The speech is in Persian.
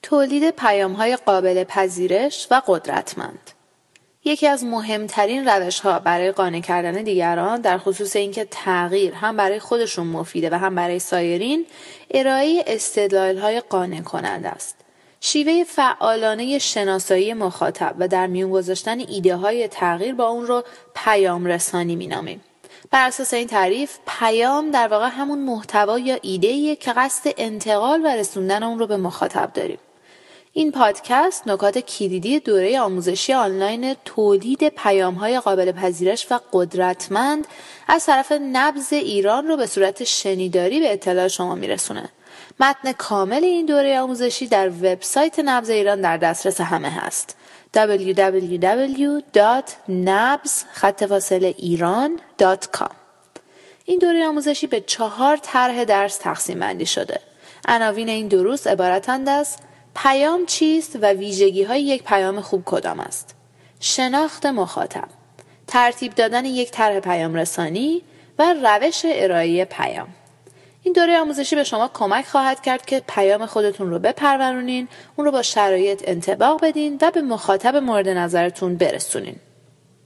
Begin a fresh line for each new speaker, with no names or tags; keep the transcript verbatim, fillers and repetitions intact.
تولید پیام‌های قابل پذیرش و قدرتمند. یکی از مهمترین روش‌ها برای قانع کردن دیگران در خصوص اینکه تغییر هم برای خودشون مفیده و هم برای سایرین، ارائه استدلال‌های قانع کننده است. شیوه فعالانه شناسایی مخاطب و در میون گذاشتن ایده‌های تغییر با اون رو پیام رسانی می‌نامیم. بر اساس این تعریف، پیام در واقع همون محتوا یا ایده‌ایه که قصد انتقال و رسوندن اون رو به مخاطب داریم. این پادکست نکات کلیدی دوره آموزشی آنلاین تولید پیام‌های قابل پذیرش و قدرتمند از طرف نبض ایران رو به صورت شنیداری به اطلاع شما میرسونه. متن کامل این دوره آموزشی در وبسایت نبض ایران در دسترس همه هست. دبلیو دبلیو دبلیو دات نبض خط فاصله ایران دات کام. این دوره آموزشی به چهار طرح درس تقسیم بندی شده. عناوین این دروس عبارتند از پیام چیست و ویژگی‌های یک پیام خوب کدام است؟ شناخت مخاطب، ترتیب دادن یک طرح پیام رسانی و روش ارائه پیام. این دوره آموزشی به شما کمک خواهد کرد که پیام خودتون رو بپرورونین، اون رو با شرایط انطباق بدین و به مخاطب مورد نظرتون برسونین.